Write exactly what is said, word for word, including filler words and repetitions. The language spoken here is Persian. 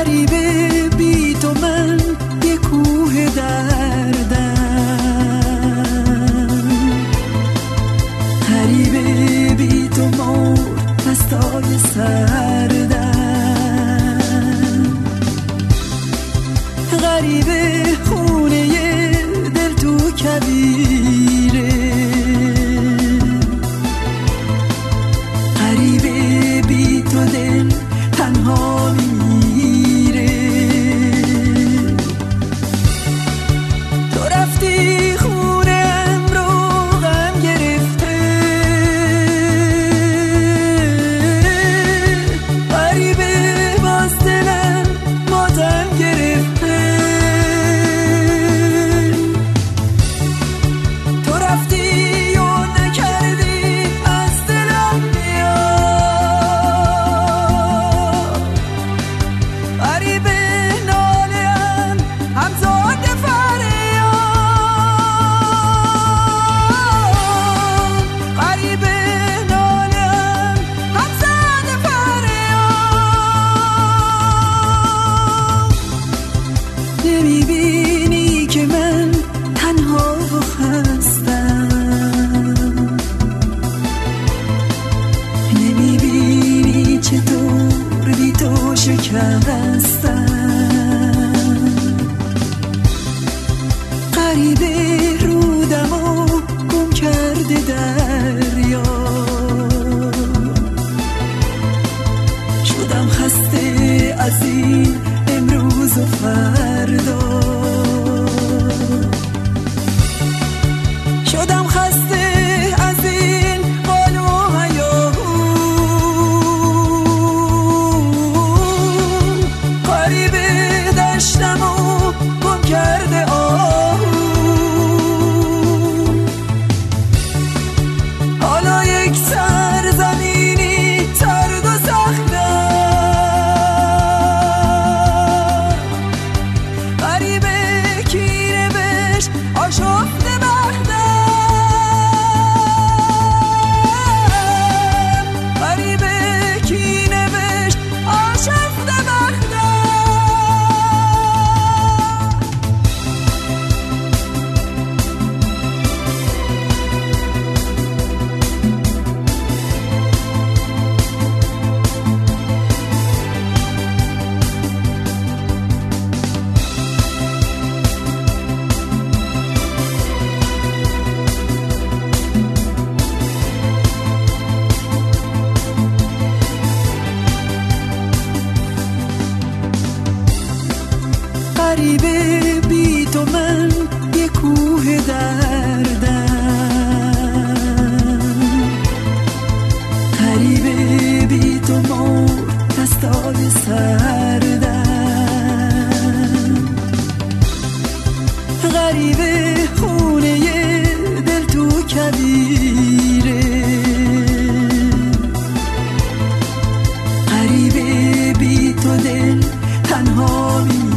غریبه بی تو من یه کوه دردم، غریبه بی تو مور دستای سردم، غریبه خونه دل تو کبیره، غریبه بی تو دل تنها میره. تو رفتی خونم رو غم گرفته، غریبه باز دلم ماتم گرفته. تو رفتی و نکردی از دلم بیاد، غریبه ناله‌ام همزاد فریاد، غریبه ناله‌ام همزاد فریاد. نمیبینی که من تنها و خستم، نمیبینی چطور بی تو شکستم، غریبه رودم و گم کرده دریا، شدم خسته از این امروز و فردا، شدم خسته از این قال و هیاهو، غریبه دشتم و گم کرده آهو. حالا یک سرزمینی سرد و سختم، غریبه کینه بش آشفته بختم، غریبه کینه بش آشفته بختم. غریبه بی تو من یه کوه دردم، غریبه بی تو مور دستای سردم، غریبه خونه دل تو کبیره، غریبه بی تو دل تنها میره.